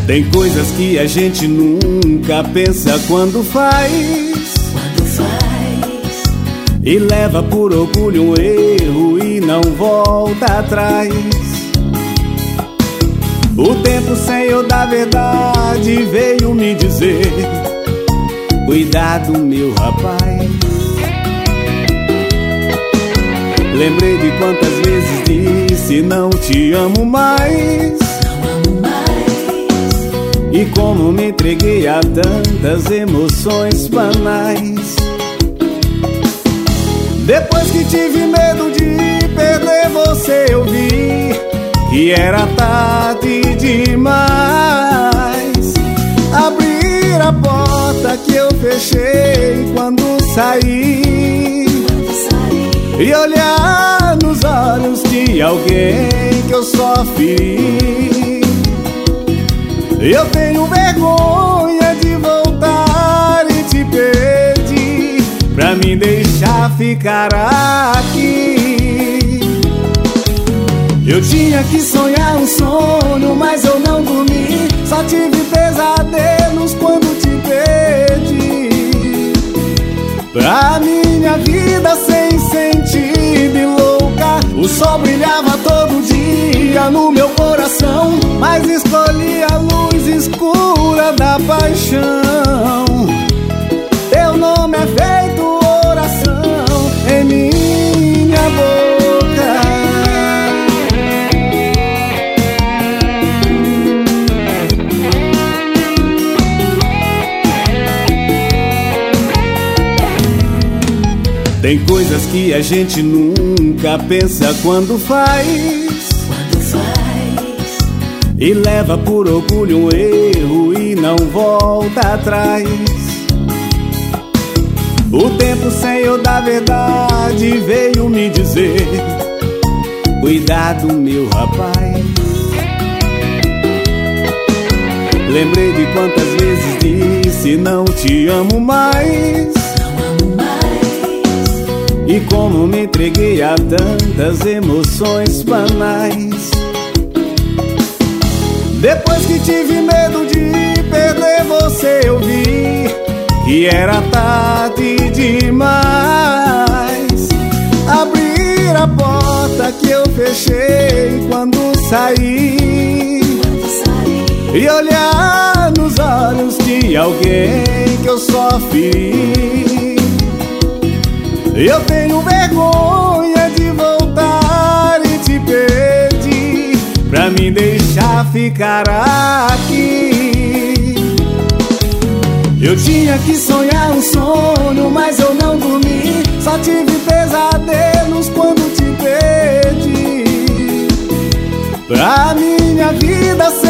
Tem coisas que a gente nunca pensa quando faz, e leva por orgulho um erro e não volta atrás. O tempo, Senhor da verdade, veio me dizer: cuidado, meu rapaz. Lembrei de quantas vezes disse não te amo mais, e como me entreguei a tantas emoções banais. Depois que tive medo de perder você, eu vi que era tarde demais. Abrir a porta que eu fechei quando saí, e olhar nos olhos de alguém que eu só feri. Eu tenho vergonha de voltar e te pedir pra me deixar ficar aqui. Eu tinha que sonhar um sonho, mas eu não dormi. Só tive pesadelos quando te perdi. Pra minha vida sem sentido e louca, o sol brilhava todo dia no meu coração, mas escolhi a luz escura da paixão. Teu nome é feito oração em minha boca. Tem coisas que a gente nunca pensa quando faz, e leva por orgulho um erro e não volta atrás. O tempo, Senhor da verdade, veio me dizer: cuidado, meu rapaz. Lembrei de quantas vezes disse não te amo mais, e como me entreguei a tantas emoções banais. Depois que tive medo de perder você, eu vi que era tarde demais. Abrir a porta que eu fechei quando saí, e olhar nos olhos de alguém que eu só feri. Eu tenho vergonha de voltar e te pedir pra me deixar ficar aqui. Eu tinha que sonhar um sonho, mas eu não dormi. Só tive pesadelos quando te perdi. Pra minha vida